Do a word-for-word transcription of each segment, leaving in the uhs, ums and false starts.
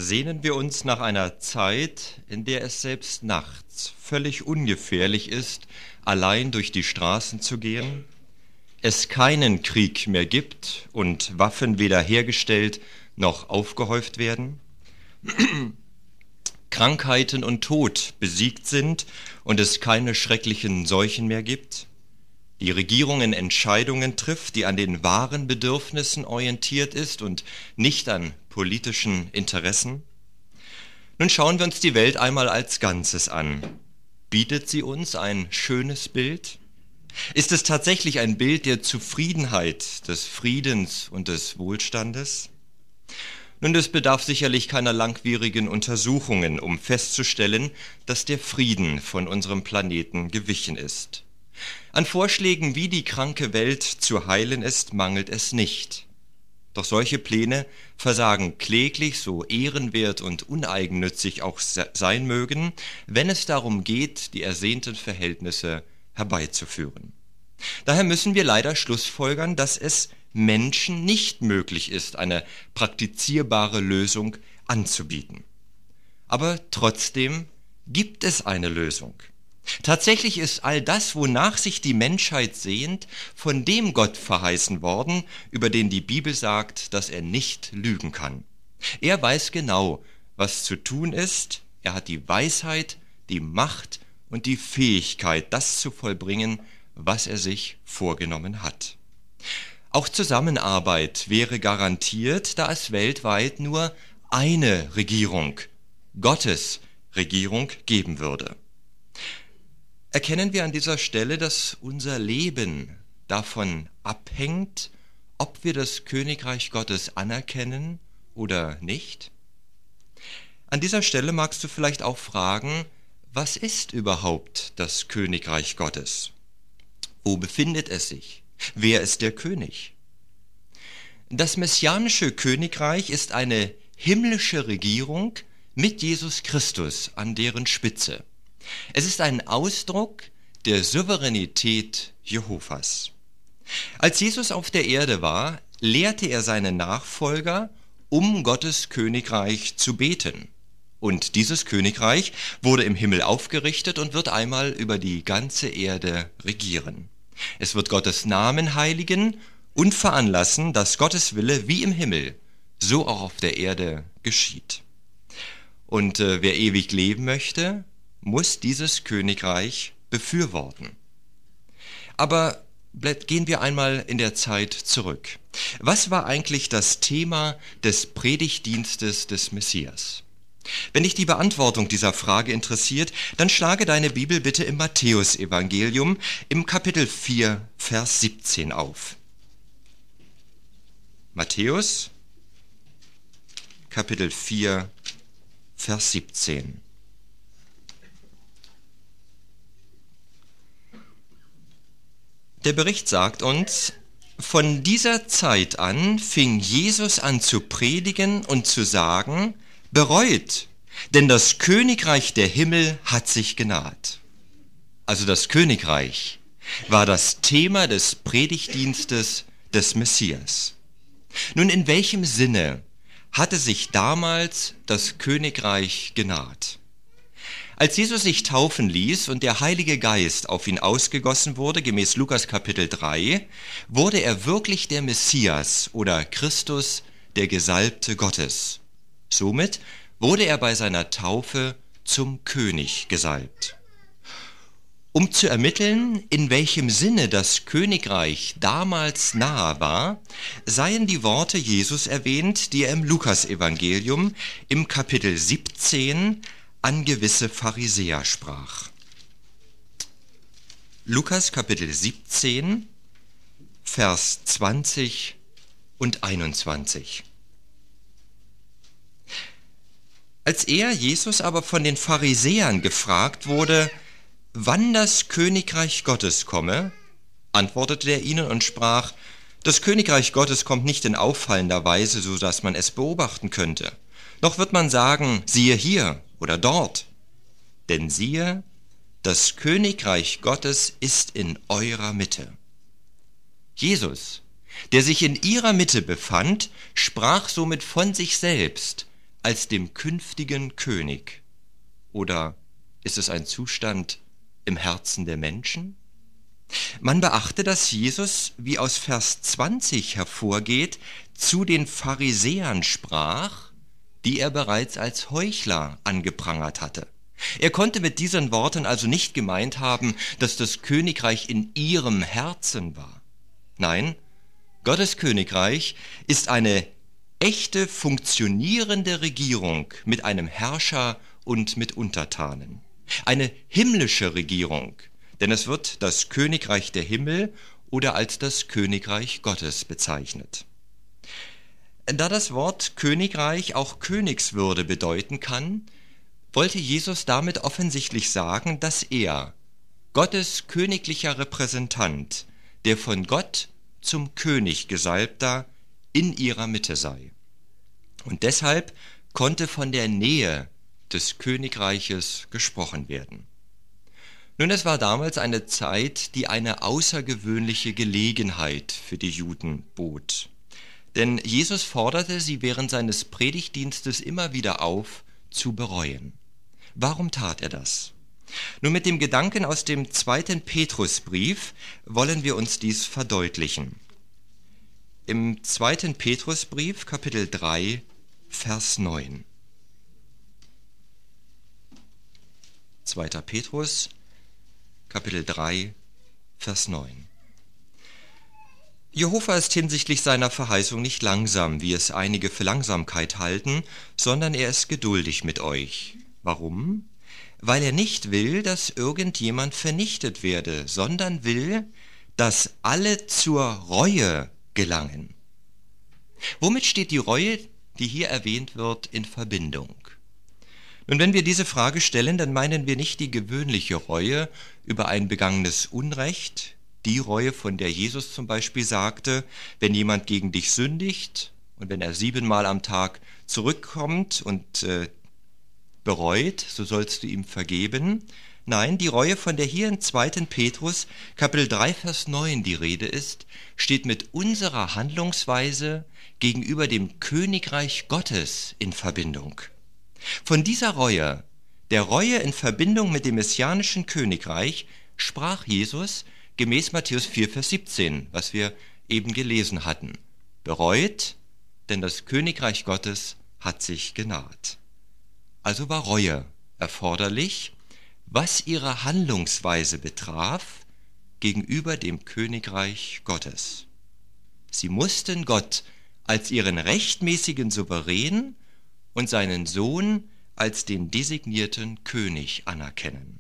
sehnen wir uns nach einer Zeit, in der es selbst nachts völlig ungefährlich ist, allein durch die Straßen zu gehen, es keinen Krieg mehr gibt und Waffen weder hergestellt noch aufgehäuft werden, Krankheiten und Tod besiegt sind und es keine schrecklichen Seuchen mehr gibt, die Regierung in Entscheidungen trifft, die an den wahren Bedürfnissen orientiert ist und nicht an politischen Interessen. Nun schauen wir uns die Welt einmal als Ganzes an. Bietet sie uns ein schönes Bild? Ist es tatsächlich ein Bild der Zufriedenheit, des Friedens und des Wohlstandes? Nun, es bedarf sicherlich keiner langwierigen Untersuchungen, um festzustellen, dass der Frieden von unserem Planeten gewichen ist. An Vorschlägen, wie die kranke Welt zu heilen ist, mangelt es nicht. Doch solche Pläne versagen kläglich, so ehrenwert und uneigennützig auch sein mögen, wenn es darum geht, die ersehnten Verhältnisse herbeizuführen. Daher müssen wir leider schlussfolgern, dass es Menschen nicht möglich ist, eine praktizierbare Lösung anzubieten. Aber trotzdem gibt es eine Lösung. Tatsächlich ist all das, wonach sich die Menschheit sehnt, von dem Gott verheißen worden, über den die Bibel sagt, dass er nicht lügen kann. Er weiß genau, was zu tun ist. Er hat die Weisheit, die Macht und die Fähigkeit, das zu vollbringen, was er sich vorgenommen hat. Auch Zusammenarbeit wäre garantiert, da es weltweit nur eine Regierung, Gottes Regierung, geben würde. Erkennen wir an dieser Stelle, dass unser Leben davon abhängt, ob wir das Königreich Gottes anerkennen oder nicht? An dieser Stelle magst du vielleicht auch fragen, was ist überhaupt das Königreich Gottes? Wo befindet es sich? Wer ist der König? Das messianische Königreich ist eine himmlische Regierung mit Jesus Christus an deren Spitze. Es ist ein Ausdruck der Souveränität Jehovas. Als Jesus auf der Erde war, lehrte er seine Nachfolger, um Gottes Königreich zu beten. Und dieses Königreich wurde im Himmel aufgerichtet und wird einmal über die ganze Erde regieren. Es wird Gottes Namen heiligen und veranlassen, dass Gottes Wille wie im Himmel, so auch auf der Erde geschieht. Und äh, wer ewig leben möchte, muss dieses Königreich befürworten. Aber gehen wir einmal in der Zeit zurück. Was war eigentlich das Thema des Predigtdienstes des Messias? Wenn dich die Beantwortung dieser Frage interessiert, dann schlage deine Bibel bitte im Matthäusevangelium im Kapitel vier, Vers siebzehn auf. Matthäus, Kapitel vier, Vers siebzehn. Der Bericht sagt uns, von dieser Zeit an fing Jesus an zu predigen und zu sagen, bereut, denn das Königreich der Himmel hat sich genaht. Also das Königreich war das Thema des Predigtdienstes des Messias. Nun, in welchem Sinne hatte sich damals das Königreich genaht? Als Jesus sich taufen ließ und der Heilige Geist auf ihn ausgegossen wurde, gemäß Lukas Kapitel drei, wurde er wirklich der Messias oder Christus, der Gesalbte Gottes. Somit wurde er bei seiner Taufe zum König gesalbt. Um zu ermitteln, in welchem Sinne das Königreich damals nahe war, seien die Worte Jesus erwähnt, die er im Lukasevangelium im Kapitel siebzehn an gewisse Pharisäer sprach. Lukas Kapitel siebzehn, Vers zwanzig und einundzwanzig. Als er, Jesus, aber von den Pharisäern gefragt wurde, wann das Königreich Gottes komme, antwortete er ihnen und sprach, das Königreich Gottes kommt nicht in auffallender Weise, so dass man es beobachten könnte. Noch wird man sagen, siehe hier oder dort. Denn siehe, das Königreich Gottes ist in eurer Mitte. Jesus, der sich in ihrer Mitte befand, sprach somit von sich selbst, als dem künftigen König? Oder ist es ein Zustand im Herzen der Menschen? Man beachte, dass Jesus, wie aus Vers zwanzig hervorgeht, zu den Pharisäern sprach, die er bereits als Heuchler angeprangert hatte. Er konnte mit diesen Worten also nicht gemeint haben, dass das Königreich in ihrem Herzen war. Nein, Gottes Königreich ist eine echte, funktionierende Regierung mit einem Herrscher und mit Untertanen. Eine himmlische Regierung, denn es wird das Königreich der Himmel oder als das Königreich Gottes bezeichnet. Da das Wort Königreich auch Königswürde bedeuten kann, wollte Jesus damit offensichtlich sagen, dass er, Gottes königlicher Repräsentant, der von Gott zum König Gesalbter, in ihrer Mitte sei. Und deshalb konnte von der Nähe des Königreiches gesprochen werden. Nun, es war damals eine Zeit, die eine außergewöhnliche Gelegenheit für die Juden bot. Denn Jesus forderte sie während seines Predigtdienstes immer wieder auf, zu bereuen. Warum tat er das? Nun, mit dem Gedanken aus dem zweiten Petrusbrief wollen wir uns dies verdeutlichen. Im zweiten Petrusbrief, Kapitel drei, Vers neun. zweiter Petrus, Kapitel drei, Vers neun. Jehova ist hinsichtlich seiner Verheißung nicht langsam, wie es einige für Langsamkeit halten, sondern er ist geduldig mit euch. Warum? Weil er nicht will, dass irgendjemand vernichtet werde, sondern will, dass alle zur Reue gelangen. Womit steht die Reue, die hier erwähnt wird, in Verbindung? Nun, wenn wir diese Frage stellen, dann meinen wir nicht die gewöhnliche Reue über ein begangenes Unrecht, die Reue, von der Jesus zum Beispiel sagte, wenn jemand gegen dich sündigt und wenn er siebenmal am Tag zurückkommt und äh, bereut, so sollst du ihm vergeben. Nein, die Reue, von der hier in zweiten Petrus, Kapitel drei, Vers neun die Rede ist, steht mit unserer Handlungsweise gegenüber dem Königreich Gottes in Verbindung. Von dieser Reue, der Reue in Verbindung mit dem messianischen Königreich, sprach Jesus gemäß Matthäus vier, Vers siebzehn, was wir eben gelesen hatten. Bereut, denn das Königreich Gottes hat sich genaht. Also war Reue erforderlich, was ihre Handlungsweise betraf gegenüber dem Königreich Gottes. Sie mussten Gott als ihren rechtmäßigen Souverän und seinen Sohn als den designierten König anerkennen.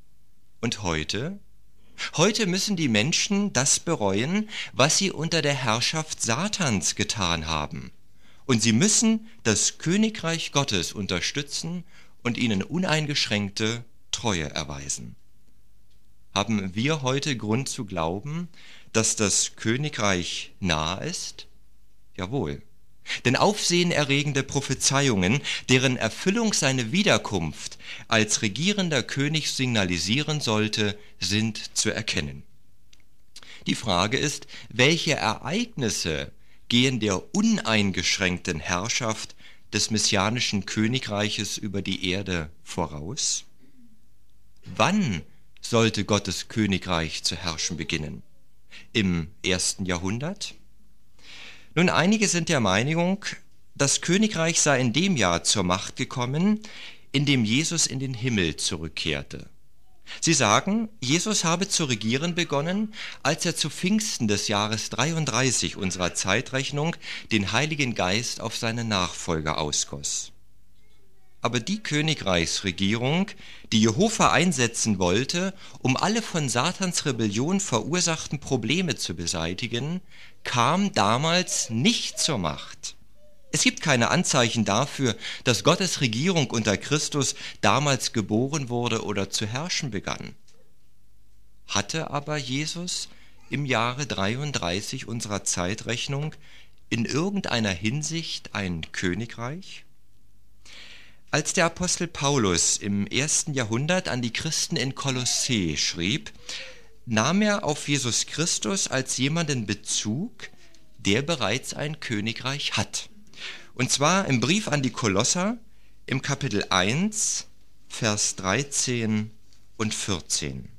Und heute? Heute müssen die Menschen das bereuen, was sie unter der Herrschaft Satans getan haben. Und sie müssen das Königreich Gottes unterstützen und ihnen uneingeschränkte Treue erweisen. Haben wir heute Grund zu glauben, dass das Königreich nahe ist? Jawohl. Denn aufsehenerregende Prophezeiungen, deren Erfüllung seine Wiederkunft als regierender König signalisieren sollte, sind zu erkennen. Die Frage ist, welche Ereignisse gehen der uneingeschränkten Herrschaft des messianischen Königreiches über die Erde voraus? Wann sollte Gottes Königreich zu herrschen beginnen? Im ersten Jahrhundert? Nun, einige sind der Meinung, das Königreich sei in dem Jahr zur Macht gekommen, in dem Jesus in den Himmel zurückkehrte. Sie sagen, Jesus habe zu regieren begonnen, als er zu Pfingsten des Jahres dreiunddreißig unserer Zeitrechnung den Heiligen Geist auf seine Nachfolger ausgoss. Aber die Königreichsregierung, die Jehova einsetzen wollte, um alle von Satans Rebellion verursachten Probleme zu beseitigen, kam damals nicht zur Macht. Es gibt keine Anzeichen dafür, dass Gottes Regierung unter Christus damals geboren wurde oder zu herrschen begann. Hatte aber Jesus im Jahre dreiunddreißig unserer Zeitrechnung in irgendeiner Hinsicht ein Königreich? Als der Apostel Paulus im ersten Jahrhundert an die Christen in Kolossä schrieb, nahm er auf Jesus Christus als jemanden Bezug, der bereits ein Königreich hat. Und zwar im Brief an die Kolosser im Kapitel eins, Vers dreizehn und vierzehn.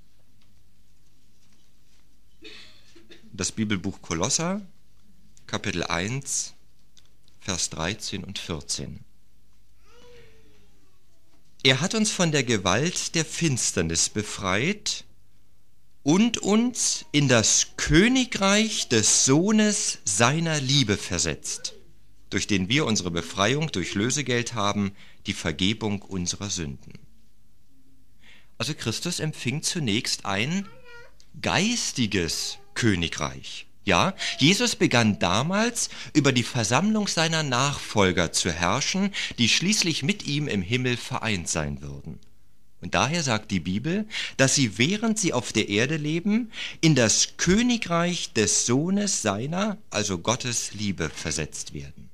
Das Bibelbuch Kolosser, Kapitel eins, Vers dreizehn und vierzehn. Er hat uns von der Gewalt der Finsternis befreit und uns in das Königreich des Sohnes seiner Liebe versetzt, durch den wir unsere Befreiung durch Lösegeld haben, die Vergebung unserer Sünden. Also Christus empfing zunächst ein geistiges Königreich. Ja, Jesus begann damals über die Versammlung seiner Nachfolger zu herrschen, die schließlich mit ihm im Himmel vereint sein würden. Und daher sagt die Bibel, dass sie, während sie auf der Erde leben, in das Königreich des Sohnes seiner, also Gottes Liebe, versetzt werden.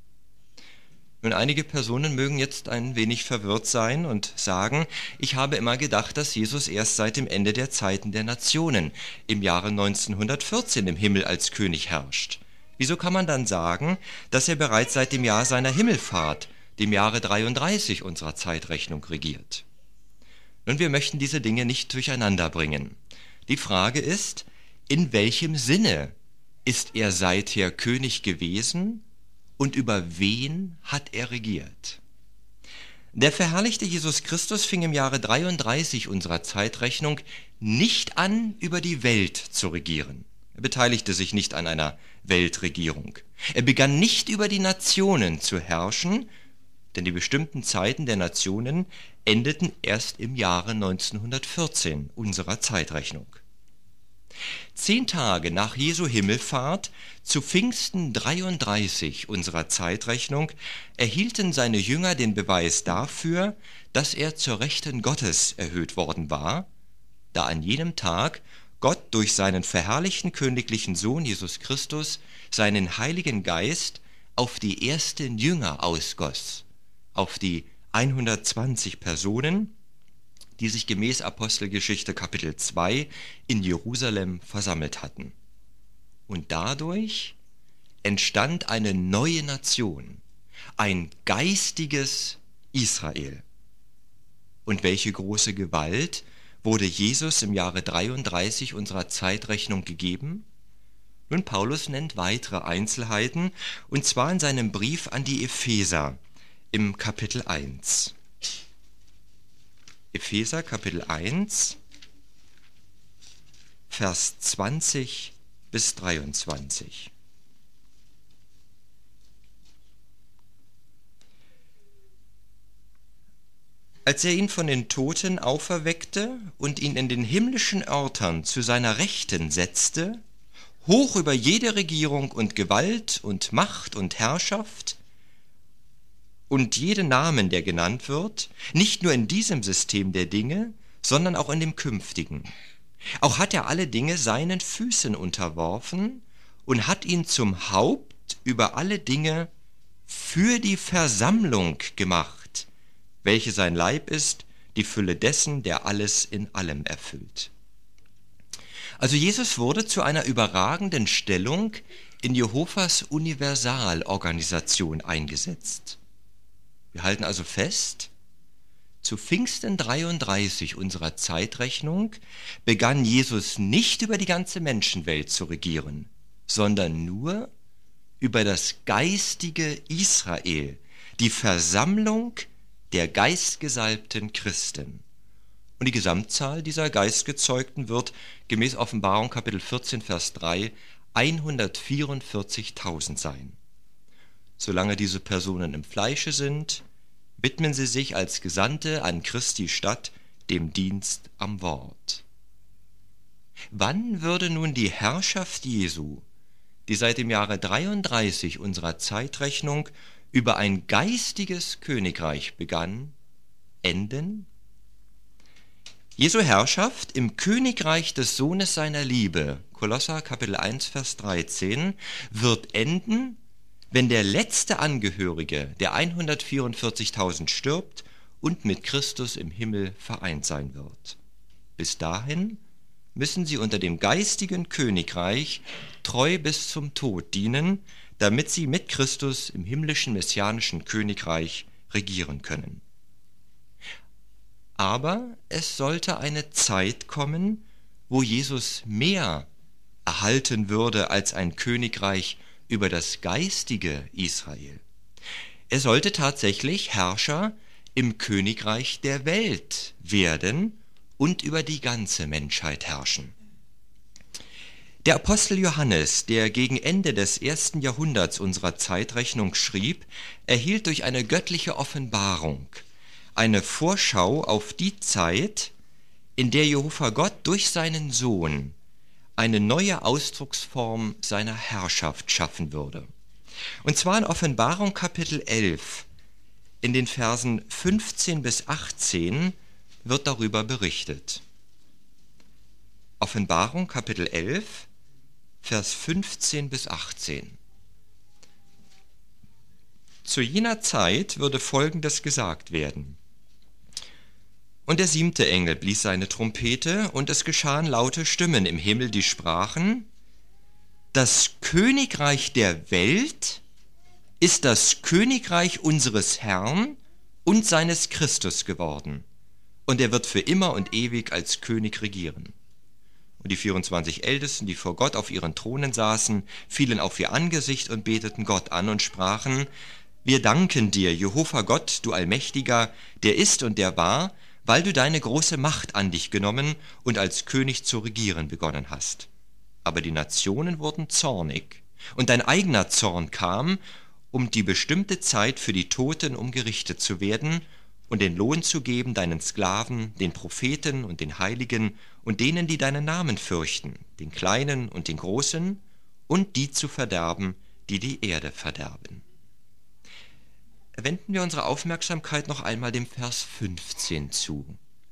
Nun, einige Personen mögen jetzt ein wenig verwirrt sein und sagen, ich habe immer gedacht, dass Jesus erst seit dem Ende der Zeiten der Nationen im Jahre neunzehnhundertvierzehn im Himmel als König herrscht. Wieso kann man dann sagen, dass er bereits seit dem Jahr seiner Himmelfahrt, dem Jahre dreiunddreißig unserer Zeitrechnung, regiert? Nun, wir möchten diese Dinge nicht durcheinander bringen. Die Frage ist, in welchem Sinne ist er seither König gewesen und über wen hat er regiert? Der verherrlichte Jesus Christus fing im Jahre dreiunddreißig unserer Zeitrechnung nicht an, über die Welt zu regieren. Er beteiligte sich nicht an einer Weltregierung. Er begann nicht über die Nationen zu herrschen, denn die bestimmten Zeiten der Nationen endeten erst im Jahre neunzehnhundertvierzehn unserer Zeitrechnung. Zehn Tage nach Jesu Himmelfahrt, zu Pfingsten dreiunddreißig unserer Zeitrechnung, erhielten seine Jünger den Beweis dafür, dass er zur Rechten Gottes erhöht worden war, da an jenem Tag Gott durch seinen verherrlichten königlichen Sohn Jesus Christus seinen Heiligen Geist auf die ersten Jünger ausgoss, auf die hundertzwanzig Personen, die sich gemäß Apostelgeschichte Kapitel zwei in Jerusalem versammelt hatten. Und dadurch entstand eine neue Nation, ein geistiges Israel. Und welche große Gewalt wurde Jesus im Jahre dreiunddreißig unserer Zeitrechnung gegeben? Nun, Paulus nennt weitere Einzelheiten, und zwar in seinem Brief an die Epheser im Kapitel eins. Epheser Kapitel eins, Vers zwanzig bis dreiundzwanzig. Als er ihn von den Toten auferweckte und ihn in den himmlischen Örtern zu seiner Rechten setzte, hoch über jede Regierung und Gewalt und Macht und Herrschaft, und jeden Namen, der genannt wird, nicht nur in diesem System der Dinge, sondern auch in dem künftigen. Auch hat er alle Dinge seinen Füßen unterworfen und hat ihn zum Haupt über alle Dinge für die Versammlung gemacht, welche sein Leib ist, die Fülle dessen, der alles in allem erfüllt. Also Jesus wurde zu einer überragenden Stellung in Jehovas Universalorganisation eingesetzt. Wir halten also fest, zu Pfingsten dreiunddreißig unserer Zeitrechnung begann Jesus nicht über die ganze Menschenwelt zu regieren, sondern nur über das geistige Israel, die Versammlung der geistgesalbten Christen. Und die Gesamtzahl dieser Geistgezeugten wird gemäß Offenbarung Kapitel vierzehn, Vers drei hundertvierundvierzigtausend sein. Solange diese Personen im Fleische sind, widmen sie sich als Gesandte an Christi Stadt dem Dienst am Wort. Wann würde nun die Herrschaft Jesu, die seit dem Jahre dreiunddreißig unserer Zeitrechnung über ein geistiges Königreich begann, enden? Jesu Herrschaft im Königreich des Sohnes seiner Liebe, Kolosser Kapitel eins, Vers dreizehn, wird enden, wenn der letzte Angehörige der hundertvierundvierzigtausend stirbt und mit Christus im Himmel vereint sein wird. Bis dahin müssen sie unter dem geistigen Königreich treu bis zum Tod dienen, damit sie mit Christus im himmlischen messianischen Königreich regieren können. Aber es sollte eine Zeit kommen, wo Jesus mehr erhalten würde als ein Königreich über das geistige Israel. Er sollte tatsächlich Herrscher im Königreich der Welt werden und über die ganze Menschheit herrschen. Der Apostel Johannes, der gegen Ende des ersten Jahrhunderts unserer Zeitrechnung schrieb, erhielt durch eine göttliche Offenbarung eine Vorschau auf die Zeit, in der Jehova Gott durch seinen Sohn eine neue Ausdrucksform seiner Herrschaft schaffen würde. Und zwar in Offenbarung Kapitel elf, in den Versen fünfzehn bis achtzehn wird darüber berichtet. Offenbarung Kapitel elf, Vers fünfzehn bis achtzehn. Zu jener Zeit würde Folgendes gesagt werden. Und der siebte Engel blies seine Trompete, und es geschahen laute Stimmen im Himmel, die sprachen: Das Königreich der Welt ist das Königreich unseres Herrn und seines Christus geworden, und er wird für immer und ewig als König regieren. Und die vierundzwanzig Ältesten, die vor Gott auf ihren Thronen saßen, fielen auf ihr Angesicht und beteten Gott an und sprachen: Wir danken dir, Jehova Gott, du Allmächtiger, der ist und der war, weil du deine große Macht an dich genommen und als König zu regieren begonnen hast. Aber die Nationen wurden zornig, und dein eigener Zorn kam, um die bestimmte Zeit für die Toten, um gerichtet zu werden und den Lohn zu geben deinen Sklaven, den Propheten und den Heiligen und denen, die deinen Namen fürchten, den Kleinen und den Großen, und die zu verderben, die die Erde verderben. Wenden wir unsere Aufmerksamkeit noch einmal dem Vers fünfzehn zu.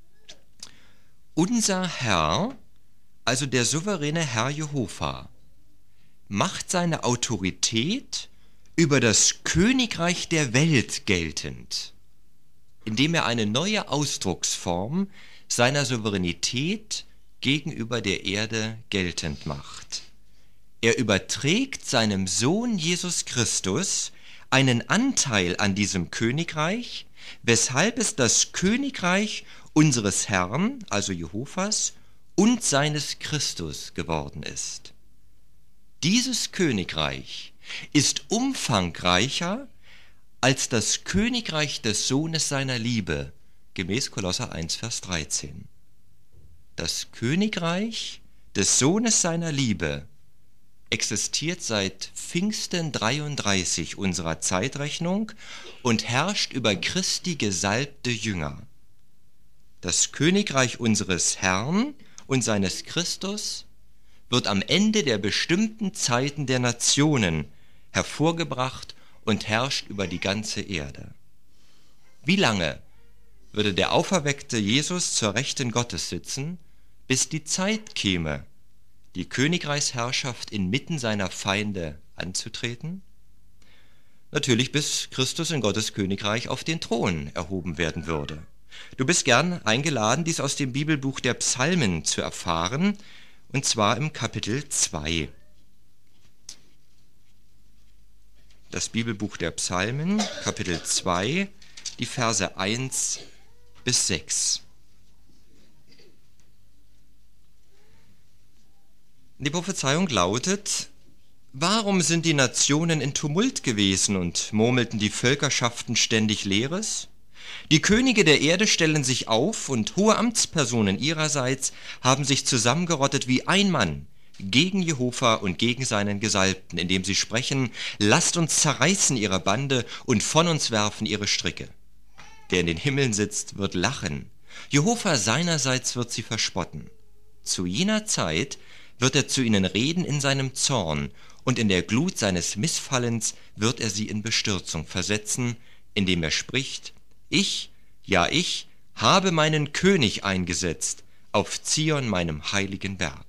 Unser Herr, also der souveräne Herr Jehova, macht seine Autorität über das Königreich der Welt geltend, indem er eine neue Ausdrucksform seiner Souveränität gegenüber der Erde geltend macht. Er überträgt seinem Sohn Jesus Christus einen Anteil an diesem Königreich, weshalb es das Königreich unseres Herrn, also Jehovas, und seines Christus geworden ist. Dieses Königreich ist umfangreicher als das Königreich des Sohnes seiner Liebe, gemäß Kolosser eins, Vers dreizehn. Das Königreich des Sohnes seiner Liebe existiert seit Pfingsten dreiunddreißig unserer Zeitrechnung und herrscht über Christi gesalbte Jünger. Das Königreich unseres Herrn und seines Christus wird am Ende der bestimmten Zeiten der Nationen hervorgebracht und herrscht über die ganze Erde. Wie lange würde der auferweckte Jesus zur Rechten Gottes sitzen, bis die Zeit käme, die Königreichsherrschaft inmitten seiner Feinde anzutreten? Natürlich, bis Christus in Gottes Königreich auf den Thron erhoben werden würde. Du bist gern eingeladen, dies aus dem Bibelbuch der Psalmen zu erfahren, und zwar im Kapitel zwei. Das Bibelbuch der Psalmen, Kapitel zwei, die Verse eins bis sechs. Die Prophezeiung lautet: Warum sind die Nationen in Tumult gewesen und murmelten die Völkerschaften ständig Leeres? Die Könige der Erde stellen sich auf, und hohe Amtspersonen ihrerseits haben sich zusammengerottet wie ein Mann gegen Jehova und gegen seinen Gesalbten, indem sie sprechen: Lasst uns zerreißen ihre Bande und von uns werfen ihre Stricke. Der in den Himmeln sitzt, wird lachen. Jehova seinerseits wird sie verspotten. Zu jener Zeit wird er zu ihnen reden in seinem Zorn, und in der Glut seines Missfallens wird er sie in Bestürzung versetzen, indem er spricht: Ich, ja ich, habe meinen König eingesetzt auf Zion, meinem heiligen Berg.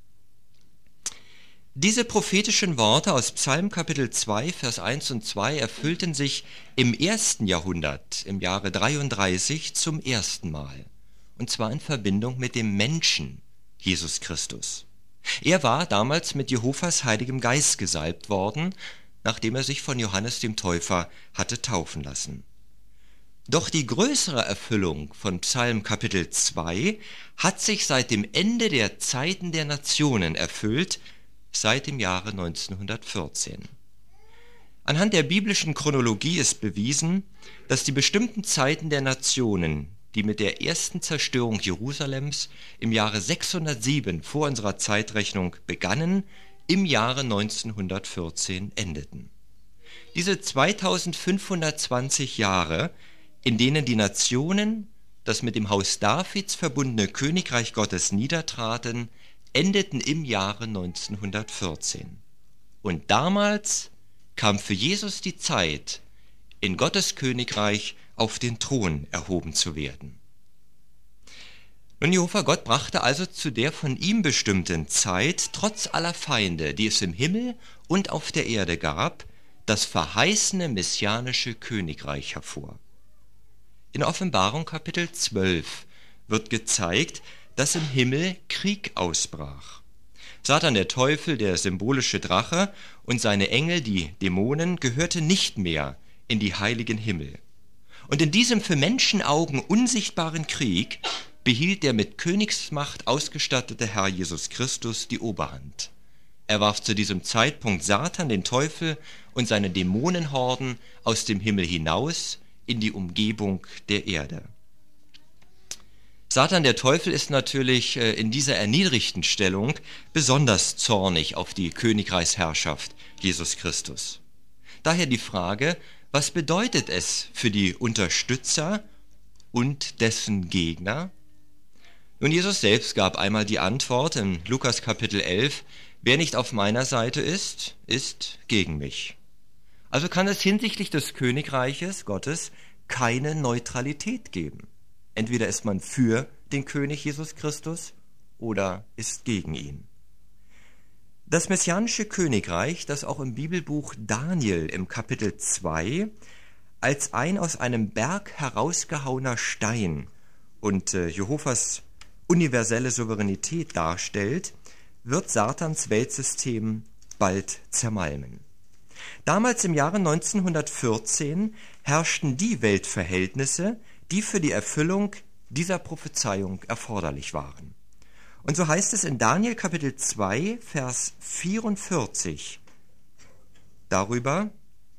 Diese prophetischen Worte aus Psalm Kapitel zwei, Vers eins und zwei erfüllten sich im ersten Jahrhundert, im Jahre dreiunddreißig, zum ersten Mal, und zwar in Verbindung mit dem Menschen Jesus Christus. Er war damals mit Jehovas Heiligem Geist gesalbt worden, nachdem er sich von Johannes dem Täufer hatte taufen lassen. Doch die größere Erfüllung von Psalm Kapitel zwei hat sich seit dem Ende der Zeiten der Nationen erfüllt, seit dem Jahre neunzehnhundertvierzehn. Anhand der biblischen Chronologie ist bewiesen, dass die bestimmten Zeiten der Nationen, die mit der ersten Zerstörung Jerusalems im Jahre sechshundertsieben vor unserer Zeitrechnung begannen, im Jahre neunzehnhundertvierzehn endeten. Diese zweitausendfünfhundertzwanzig Jahre, in denen die Nationen, das mit dem Haus Davids verbundene Königreich Gottes niedertraten, endeten im Jahre neunzehnhundertvierzehn. Und damals kam für Jesus die Zeit, in Gottes Königreich auf den Thron erhoben zu werden. Nun, Jehova Gott brachte also zu der von ihm bestimmten Zeit, trotz aller Feinde, die es im Himmel und auf der Erde gab, das verheißene messianische Königreich hervor. In Offenbarung Kapitel zwölf wird gezeigt, dass im Himmel Krieg ausbrach. Satan, der Teufel, der symbolische Drache und seine Engel, die Dämonen, gehörten nicht mehr in die heiligen Himmel. Und in diesem für Menschenaugen unsichtbaren Krieg behielt der mit Königsmacht ausgestattete Herr Jesus Christus die Oberhand. Er warf zu diesem Zeitpunkt Satan, den Teufel und seine Dämonenhorden aus dem Himmel hinaus in die Umgebung der Erde. Satan, der Teufel, ist natürlich in dieser erniedrigten Stellung besonders zornig auf die Königreichsherrschaft Jesus Christus. Daher die Frage, was bedeutet es für die Unterstützer und dessen Gegner? Nun, Jesus selbst gab einmal die Antwort in Lukas Kapitel elf, wer nicht auf meiner Seite ist, ist gegen mich. Also kann es hinsichtlich des Königreiches Gottes keine Neutralität geben. Entweder ist man für den König Jesus Christus oder ist gegen ihn. Das messianische Königreich, das auch im Bibelbuch Daniel im Kapitel zwei als ein aus einem Berg herausgehauener Stein und äh, Jehovas universelle Souveränität darstellt, wird Satans Weltsystem bald zermalmen. Damals im Jahre neunzehnhundertvierzehn herrschten die Weltverhältnisse, die für die Erfüllung dieser Prophezeiung erforderlich waren. Und so heißt es in Daniel Kapitel zwei, Vers vierundvierzig darüber: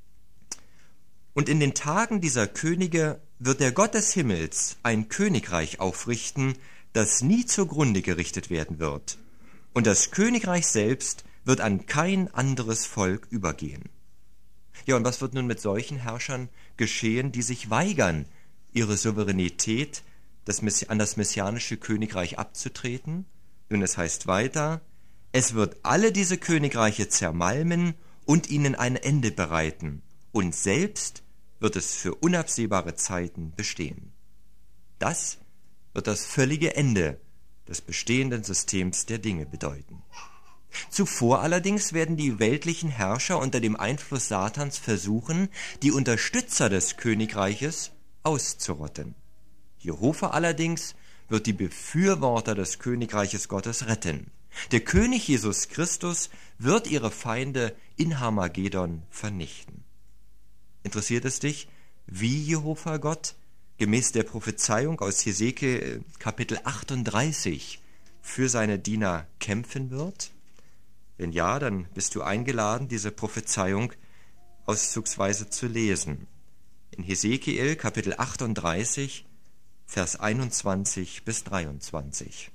Und in den Tagen dieser Könige wird der Gott des Himmels ein Königreich aufrichten, das nie zugrunde gerichtet werden wird. Und das Königreich selbst wird an kein anderes Volk übergehen. Ja, und was wird nun mit solchen Herrschern geschehen, die sich weigern, ihre Souveränität das, an das messianische Königreich abzutreten? Nun, es heißt weiter, es wird alle diese Königreiche zermalmen und ihnen ein Ende bereiten, und selbst wird es für unabsehbare Zeiten bestehen. Das wird das völlige Ende des bestehenden Systems der Dinge bedeuten. Zuvor allerdings werden die weltlichen Herrscher unter dem Einfluss Satans versuchen, die Unterstützer des Königreiches auszurotten. Jehova allerdings wird die Befürworter des Königreiches Gottes retten. Der König Jesus Christus wird ihre Feinde in Harmagedon vernichten. Interessiert es dich, wie Jehova Gott gemäß der Prophezeiung aus Hesekiel Kapitel achtunddreißig für seine Diener kämpfen wird? Wenn ja, dann bist du eingeladen, diese Prophezeiung auszugsweise zu lesen. In Hesekiel Kapitel achtunddreißig, Vers einundzwanzig bis dreiundzwanzig.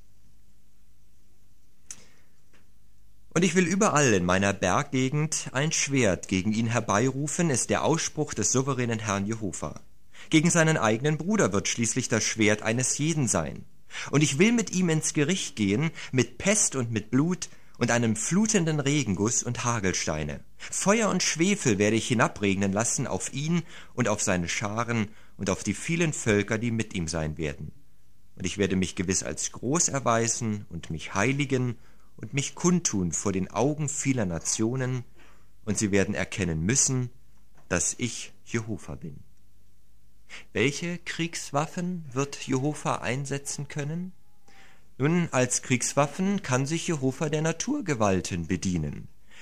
Und ich will überall in meiner Berggegend ein Schwert gegen ihn herbeirufen, ist der Ausspruch des souveränen Herrn Jehova. Gegen seinen eigenen Bruder wird schließlich das Schwert eines jeden sein. Und ich will mit ihm ins Gericht gehen, mit Pest und mit Blut und einem flutenden Regenguss und Hagelsteine. Feuer und Schwefel werde ich hinabregnen lassen auf ihn und auf seine Scharen und auf die vielen Völker, die mit ihm sein werden. Und ich werde mich gewiss als groß erweisen und mich heiligen und mich kundtun vor den Augen vieler Nationen, und sie werden erkennen müssen, dass ich Jehova bin. Welche Kriegswaffen wird Jehova einsetzen können? Nun, als Kriegswaffen kann sich Jehova der Naturgewalten bedienen.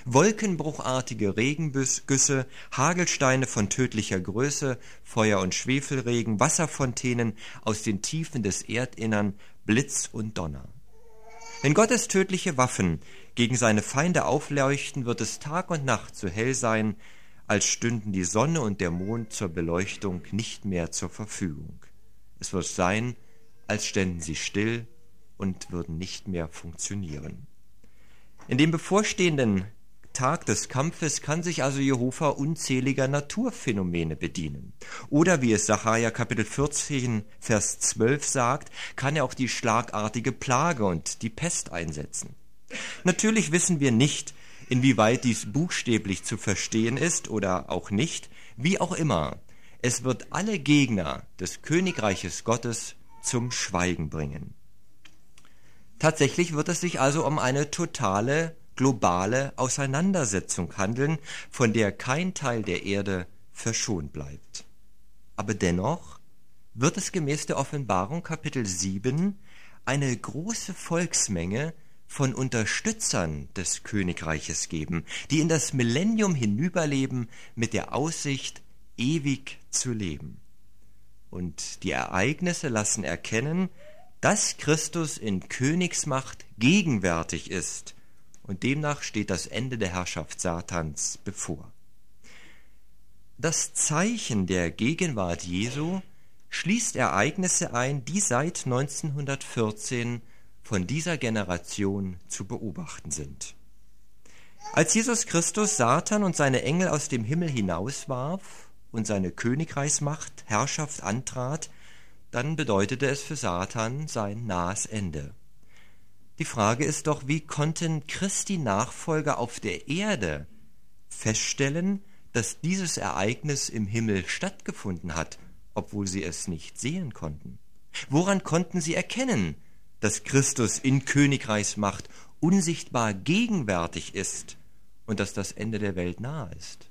Wolkenbruchartige Regengüsse, Hagelsteine von tödlicher Größe, Feuer- und Schwefelregen, Wasserfontänen aus den Tiefen des Erdinnern, Blitz und Donner. Wenn Gottes tödliche Waffen gegen seine Feinde aufleuchten, wird es Tag und Nacht so hell sein, als stünden die Sonne und der Mond zur Beleuchtung nicht mehr zur Verfügung. Es wird sein, als ständen sie still und würden nicht mehr funktionieren. In dem bevorstehenden Tag des Kampfes kann sich also Jehova unzähliger Naturphänomene bedienen. Oder wie es Sacharja Kapitel vierzehn, Vers zwölf sagt, kann er auch die schlagartige Plage und die Pest einsetzen. Natürlich wissen wir nicht, inwieweit dies buchstäblich zu verstehen ist oder auch nicht. Wie auch immer, es wird alle Gegner des Königreiches Gottes zum Schweigen bringen. Tatsächlich wird es sich also um eine totale globale Auseinandersetzung handeln, von der kein Teil der Erde verschont bleibt. Aber dennoch wird es gemäß der Offenbarung Kapitel sieben eine große Volksmenge von Unterstützern des Königreiches geben, die in das Millennium hinüberleben mit der Aussicht, ewig zu leben. Und die Ereignisse lassen erkennen, dass Christus in Königsmacht gegenwärtig ist, und demnach steht das Ende der Herrschaft Satans bevor. Das Zeichen der Gegenwart Jesu schließt Ereignisse ein, die seit neunzehnhundertvierzehn von dieser Generation zu beobachten sind. Als Jesus Christus Satan und seine Engel aus dem Himmel hinauswarf und seine Königreichsmacht, Herrschaft antrat, dann bedeutete es für Satan sein nahes Ende. Die Frage ist doch, wie konnten Christi Nachfolger auf der Erde feststellen, dass dieses Ereignis im Himmel stattgefunden hat, obwohl sie es nicht sehen konnten? Woran konnten sie erkennen, dass Christus in Königreichsmacht unsichtbar gegenwärtig ist und dass das Ende der Welt nahe ist?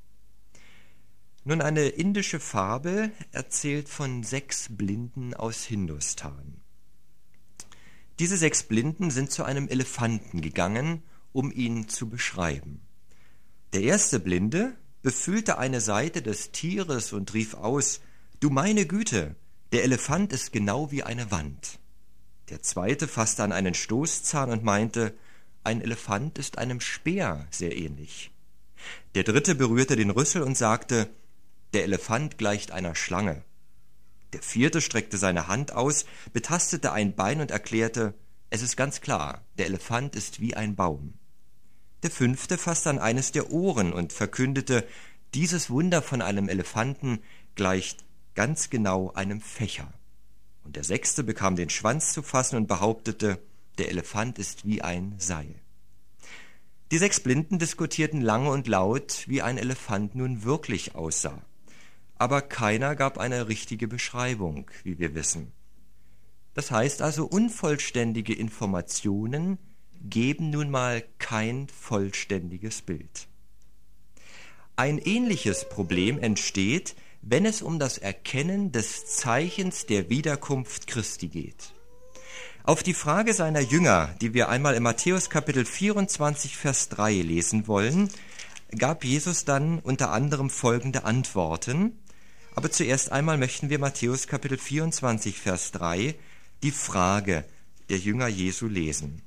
Nun, eine indische Fabel erzählt von sechs Blinden aus Hindustan. Diese sechs Blinden sind zu einem Elefanten gegangen, um ihn zu beschreiben. Der erste Blinde befühlte eine Seite des Tieres und rief aus: »Du meine Güte, der Elefant ist genau wie eine Wand.« Der zweite fasste an einen Stoßzahn und meinte: »Ein Elefant ist einem Speer sehr ähnlich.« Der dritte berührte den Rüssel und sagte: »Der Elefant gleicht einer Schlange.« Der vierte streckte seine Hand aus, betastete ein Bein und erklärte: »Es ist ganz klar, der Elefant ist wie ein Baum.« Der fünfte fasste an eines der Ohren und verkündete: »Dieses Wunder von einem Elefanten gleicht ganz genau einem Fächer.« Und der sechste bekam den Schwanz zu fassen und behauptete: »Der Elefant ist wie ein Seil.« Die sechs Blinden diskutierten lange und laut, wie ein Elefant nun wirklich aussah. Aber keiner gab eine richtige Beschreibung, wie wir wissen. Das heißt also, unvollständige Informationen geben nun mal kein vollständiges Bild. Ein ähnliches Problem entsteht, wenn es um das Erkennen des Zeichens der Wiederkunft Christi geht. Auf die Frage seiner Jünger, die wir einmal in Matthäus Kapitel vierundzwanzig, Vers drei lesen wollen, gab Jesus dann unter anderem folgende Antworten. Aber zuerst einmal möchten wir Matthäus Kapitel vierundzwanzig, Vers drei, die Frage der Jünger Jesu lesen.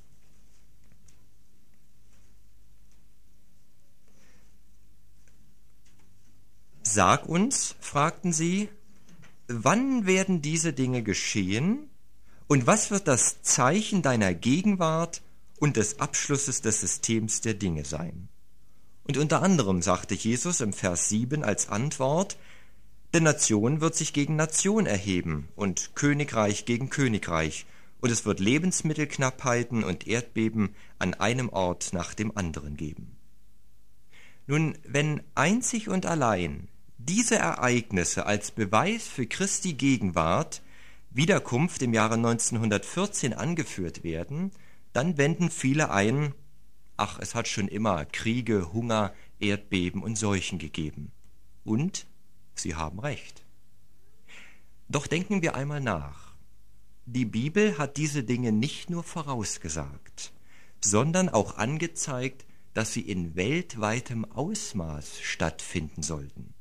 »Sag uns«, fragten sie, »wann werden diese Dinge geschehen und was wird das Zeichen deiner Gegenwart und des Abschlusses des Systems der Dinge sein?« Und unter anderem sagte Jesus im Vers sieben als Antwort: »Denn Nation wird sich gegen Nation erheben und Königreich gegen Königreich, und es wird Lebensmittelknappheiten und Erdbeben an einem Ort nach dem anderen geben.« Nun, wenn einzig und allein diese Ereignisse als Beweis für Christi Gegenwart, Wiederkunft im Jahre neunzehnhundertvierzehn angeführt werden, dann wenden viele ein: »Ach, es hat schon immer Kriege, Hunger, Erdbeben und Seuchen gegeben.« Und sie haben recht. Doch denken wir einmal nach. Die Bibel hat diese Dinge nicht nur vorausgesagt, sondern auch angezeigt, dass sie in weltweitem Ausmaß stattfinden sollten.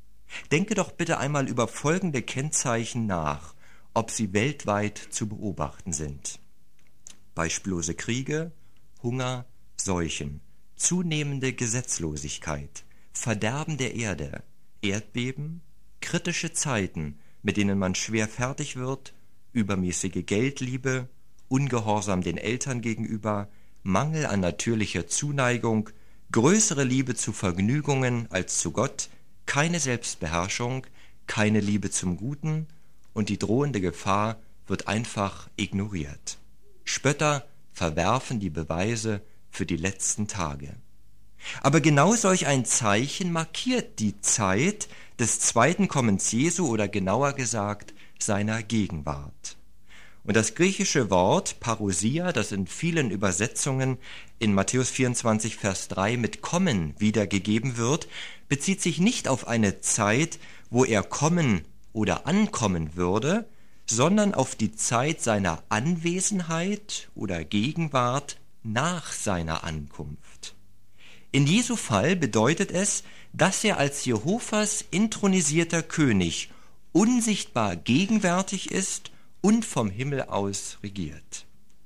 Denke doch bitte einmal über folgende Kennzeichen nach, ob sie weltweit zu beobachten sind. Beispiellose Kriege, Hunger, Seuchen, zunehmende Gesetzlosigkeit, Verderben der Erde, Erdbeben, kritische Zeiten, mit denen man schwer fertig wird, übermäßige Geldliebe, Ungehorsam den Eltern gegenüber, Mangel an natürlicher Zuneigung, größere Liebe zu Vergnügungen als zu Gott, keine Selbstbeherrschung, keine Liebe zum Guten und die drohende Gefahr wird einfach ignoriert. Spötter verwerfen die Beweise für die letzten Tage. Aber genau solch ein Zeichen markiert die Zeit des zweiten Kommens Jesu oder genauer gesagt seiner Gegenwart. Und das griechische Wort Parousia, das in vielen Übersetzungen in Matthäus vierundzwanzig, Vers drei mit kommen wiedergegeben wird, bezieht sich nicht auf eine Zeit, wo er kommen oder ankommen würde, sondern auf die Zeit seiner Anwesenheit oder Gegenwart nach seiner Ankunft. In Jesu Fall bedeutet es, dass er als Jehovas inthronisierter König unsichtbar gegenwärtig ist und vom Himmel aus regiert.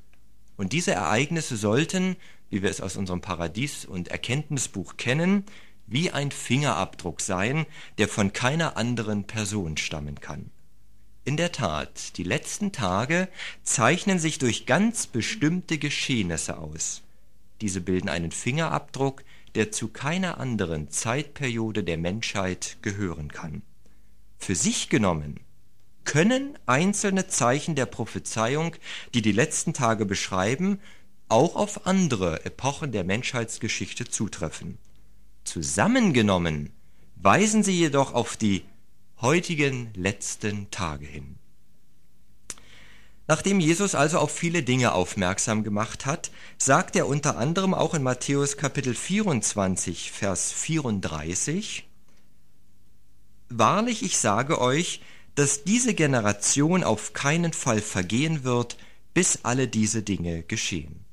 Und diese Ereignisse sollten, wie wir es aus unserem Paradies- und Erkenntnisbuch kennen, wie ein Fingerabdruck sein, der von keiner anderen Person stammen kann. In der Tat, die letzten Tage zeichnen sich durch ganz bestimmte Geschehnisse aus. Diese bilden einen Fingerabdruck, der zu keiner anderen Zeitperiode der Menschheit gehören kann. Für sich genommen können einzelne Zeichen der Prophezeiung, die die letzten Tage beschreiben, auch auf andere Epochen der Menschheitsgeschichte zutreffen. Zusammengenommen weisen sie jedoch auf die heutigen letzten Tage hin. Nachdem Jesus also auf viele Dinge aufmerksam gemacht hat, sagt er unter anderem auch in Matthäus Kapitel vierundzwanzig, Vers vierunddreißig, Wahrlich, ich sage euch, dass diese Generation auf keinen Fall vergehen wird, bis alle diese Dinge geschehen.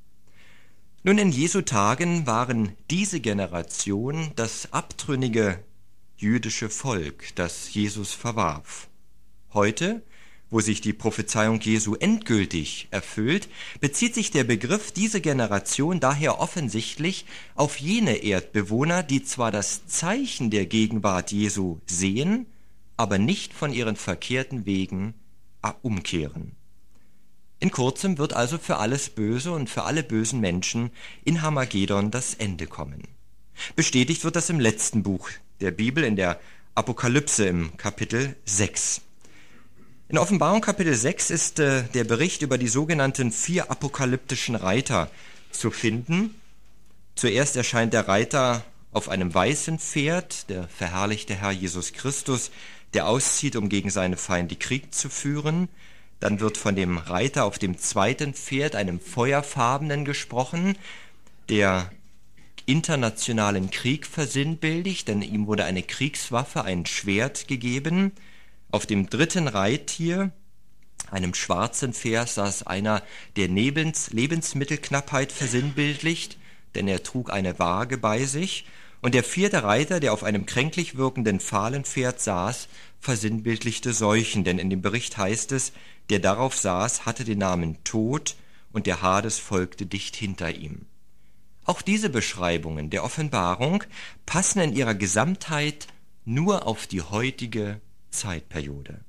Nun, in Jesu Tagen waren diese Generation das abtrünnige jüdische Volk, das Jesus verwarf. Heute, wo sich die Prophezeiung Jesu endgültig erfüllt, bezieht sich der Begriff diese Generation daher offensichtlich auf jene Erdbewohner, die zwar das Zeichen der Gegenwart Jesu sehen, aber nicht von ihren verkehrten Wegen umkehren. In kurzem wird also für alles Böse und für alle bösen Menschen in Harmagedon das Ende kommen. Bestätigt wird das im letzten Buch der Bibel, in der Apokalypse im Kapitel sechs. In Offenbarung Kapitel sechs ist äh, der Bericht über die sogenannten vier apokalyptischen Reiter zu finden. Zuerst erscheint der Reiter auf einem weißen Pferd, der verherrlichte Herr Jesus Christus, der auszieht, um gegen seine Feinde Krieg zu führen. Dann wird von dem Reiter auf dem zweiten Pferd, einem feuerfarbenen, gesprochen, der internationalen Krieg versinnbildlicht, denn ihm wurde eine Kriegswaffe, ein Schwert gegeben. Auf dem dritten Reittier, einem schwarzen Pferd, saß einer, der Lebens- Lebensmittelknappheit versinnbildlicht, denn er trug eine Waage bei sich. Und der vierte Reiter, der auf einem kränklich wirkenden fahlen Pferd saß, versinnbildlichte Seuchen, denn in dem Bericht heißt es, der darauf saß, hatte den Namen Tod und der Hades folgte dicht hinter ihm. Auch diese Beschreibungen der Offenbarung passen in ihrer Gesamtheit nur auf die heutige Zeitperiode.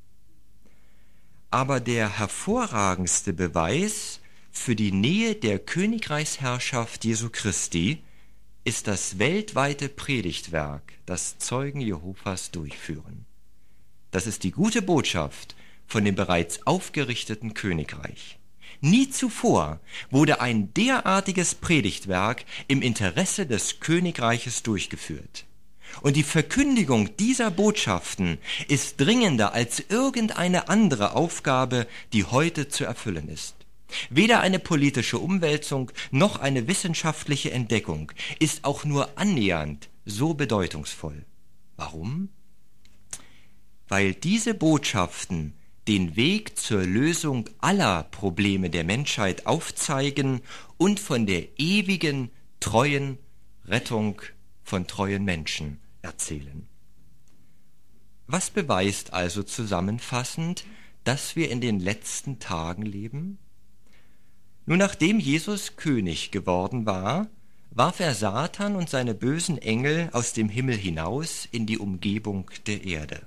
Aber der hervorragendste Beweis für die Nähe der Königreichsherrschaft Jesu Christi ist das weltweite Predigtwerk, das Zeugen Jehovas durchführen. Das ist die gute Botschaft von dem bereits aufgerichteten Königreich. Nie zuvor wurde ein derartiges Predigtwerk im Interesse des Königreiches durchgeführt. Und die Verkündigung dieser Botschaften ist dringender als irgendeine andere Aufgabe, die heute zu erfüllen ist. Weder eine politische Umwälzung noch eine wissenschaftliche Entdeckung ist auch nur annähernd so bedeutungsvoll. Warum? Weil diese Botschaften den Weg zur Lösung aller Probleme der Menschheit aufzeigen und von der ewigen, treuen Rettung von treuen Menschen erzählen. Was beweist also zusammenfassend, dass wir in den letzten Tagen leben? Nun, nachdem Jesus König geworden war, warf er Satan und seine bösen Engel aus dem Himmel hinaus in die Umgebung der Erde.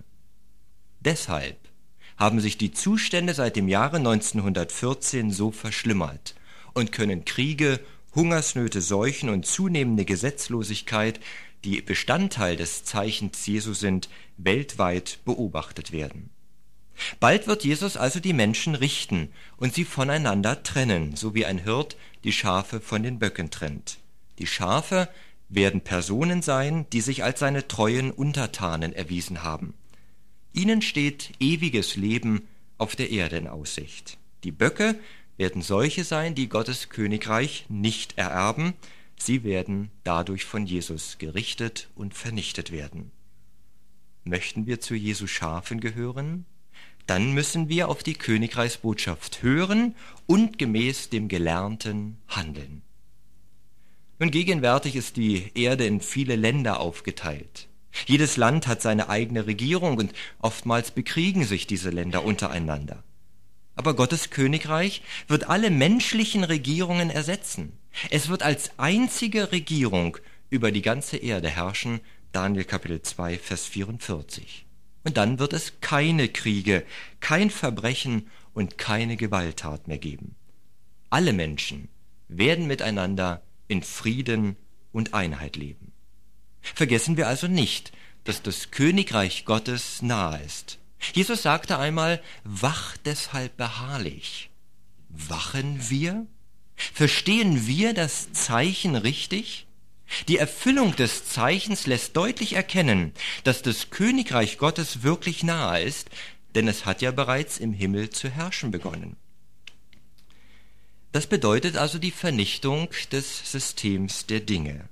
Deshalb haben sich die Zustände seit dem Jahre neunzehnhundertvierzehn so verschlimmert und können Kriege, Hungersnöte, Seuchen und zunehmende Gesetzlosigkeit, die Bestandteil des Zeichens Jesu sind, weltweit beobachtet werden. Bald wird Jesus also die Menschen richten und sie voneinander trennen, so wie ein Hirt die Schafe von den Böcken trennt. Die Schafe werden Personen sein, die sich als seine treuen Untertanen erwiesen haben. Ihnen steht ewiges Leben auf der Erde in Aussicht. Die Böcke werden solche sein, die Gottes Königreich nicht ererben. Sie werden dadurch von Jesus gerichtet und vernichtet werden. Möchten wir zu Jesu Schafen gehören? Dann müssen wir auf die Königreichsbotschaft hören und gemäß dem Gelernten handeln. Nun, gegenwärtig ist die Erde in viele Länder aufgeteilt. Jedes Land hat seine eigene Regierung und oftmals bekriegen sich diese Länder untereinander. Aber Gottes Königreich wird alle menschlichen Regierungen ersetzen. Es wird als einzige Regierung über die ganze Erde herrschen, Daniel Kapitel zwei, Vers vierundvierzig. Und dann wird es keine Kriege, kein Verbrechen und keine Gewalttat mehr geben. Alle Menschen werden miteinander in Frieden und Einheit leben. Vergessen wir also nicht, dass das Königreich Gottes nahe ist. Jesus sagte einmal, wach deshalb beharrlich. Wachen wir? Verstehen wir das Zeichen richtig? Die Erfüllung des Zeichens lässt deutlich erkennen, dass das Königreich Gottes wirklich nahe ist, denn es hat ja bereits im Himmel zu herrschen begonnen. Das bedeutet also die Vernichtung des Systems der Dinge.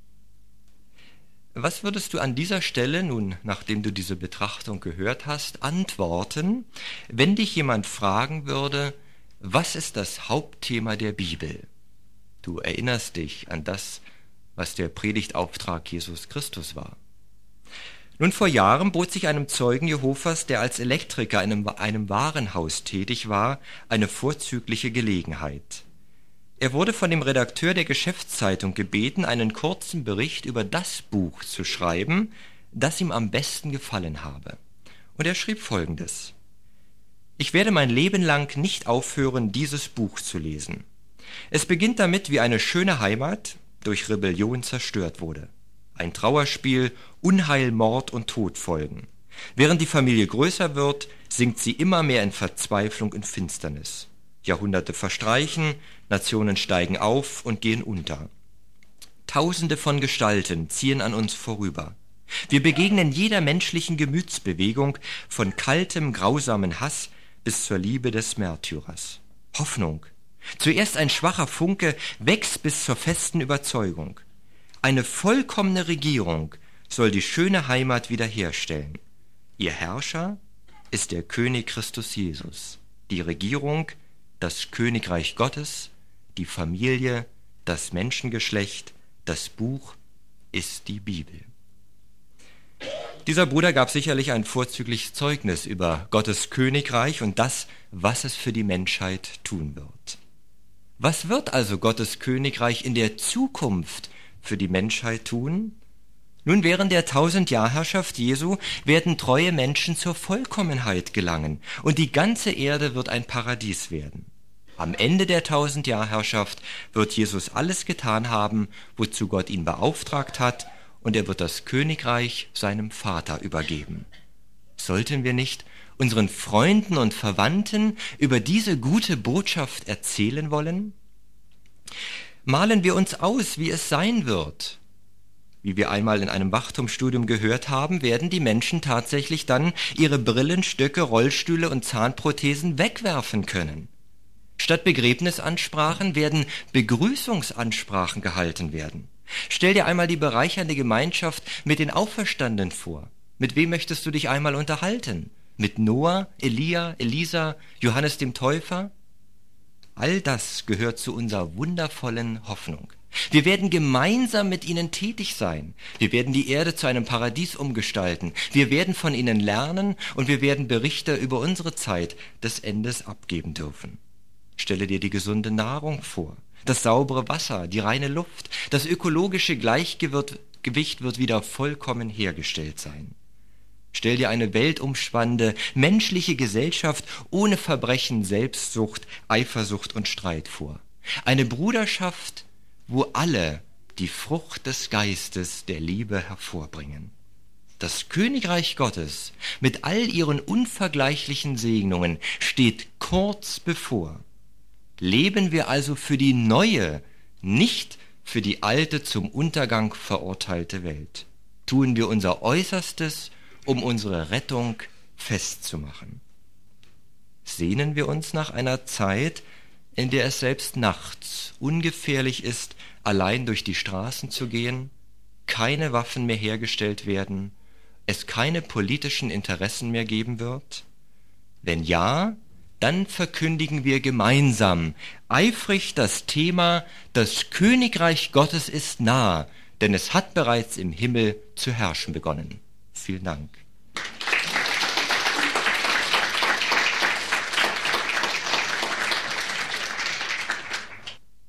Was würdest du an dieser Stelle, nun, nachdem du diese Betrachtung gehört hast, antworten, wenn dich jemand fragen würde, was ist das Hauptthema der Bibel? Du erinnerst dich an das, was der Predigtauftrag Jesus Christus war. Nun, vor Jahren bot sich einem Zeugen Jehovas, der als Elektriker in einem, einem Warenhaus tätig war, eine vorzügliche Gelegenheit. Er wurde von dem Redakteur der Geschäftszeitung gebeten, einen kurzen Bericht über das Buch zu schreiben, das ihm am besten gefallen habe. Und er schrieb Folgendes: Ich werde mein Leben lang nicht aufhören, dieses Buch zu lesen. Es beginnt damit, wie eine schöne Heimat durch Rebellion zerstört wurde. Ein Trauerspiel, Unheil, Mord und Tod folgen. Während die Familie größer wird, sinkt sie immer mehr in Verzweiflung und Finsternis. Jahrhunderte verstreichen, Nationen steigen auf und gehen unter. Tausende von Gestalten ziehen an uns vorüber. Wir begegnen jeder menschlichen Gemütsbewegung, von kaltem, grausamen Hass bis zur Liebe des Märtyrers. Hoffnung. Zuerst ein schwacher Funke wächst bis zur festen Überzeugung. Eine vollkommene Regierung soll die schöne Heimat wiederherstellen. Ihr Herrscher ist der König Christus Jesus. Die Regierung, das Königreich Gottes, die Familie, das Menschengeschlecht, das Buch ist die Bibel. Dieser Bruder gab sicherlich ein vorzügliches Zeugnis über Gottes Königreich und das, was es für die Menschheit tun wird. Was wird also Gottes Königreich in der Zukunft für die Menschheit tun? Nun, während der Tausendjahrherrschaft Jesu werden treue Menschen zur Vollkommenheit gelangen und die ganze Erde wird ein Paradies werden. Am Ende der Tausendjahrherrschaft wird Jesus alles getan haben, wozu Gott ihn beauftragt hat, und er wird das Königreich seinem Vater übergeben. Sollten wir nicht unseren Freunden und Verwandten über diese gute Botschaft erzählen wollen? Malen wir uns aus, wie es sein wird. Wie wir einmal in einem Wachturmstudium gehört haben, werden die Menschen tatsächlich dann ihre Brillen, Stöcke, Rollstühle und Zahnprothesen wegwerfen können. Statt Begräbnisansprachen werden Begrüßungsansprachen gehalten werden. Stell dir einmal die bereichernde Gemeinschaft mit den Auferstandenen vor. Mit wem möchtest du dich einmal unterhalten? Mit Noah, Elia, Elisa, Johannes dem Täufer? All das gehört zu unserer wundervollen Hoffnung. Wir werden gemeinsam mit ihnen tätig sein. Wir werden die Erde zu einem Paradies umgestalten. Wir werden von ihnen lernen und wir werden Berichte über unsere Zeit des Endes abgeben dürfen. Stelle dir die gesunde Nahrung vor, das saubere Wasser, die reine Luft, das ökologische Gleichgewicht wird wieder vollkommen hergestellt sein. Stell dir eine weltumspannende, menschliche Gesellschaft ohne Verbrechen, Selbstsucht, Eifersucht und Streit vor. Eine Bruderschaft, wo alle die Frucht des Geistes der Liebe hervorbringen. Das Königreich Gottes mit all ihren unvergleichlichen Segnungen steht kurz bevor. Leben wir also für die neue, nicht für die alte, zum Untergang verurteilte Welt. Tun wir unser Äußerstes, um unsere Rettung festzumachen. Sehnen wir uns nach einer Zeit, in der es selbst nachts ungefährlich ist, allein durch die Straßen zu gehen, keine Waffen mehr hergestellt werden, es keine politischen Interessen mehr geben wird? Wenn ja, dann verkündigen wir gemeinsam eifrig das Thema: Das Königreich Gottes ist nah, denn es hat bereits im Himmel zu herrschen begonnen. Vielen Dank.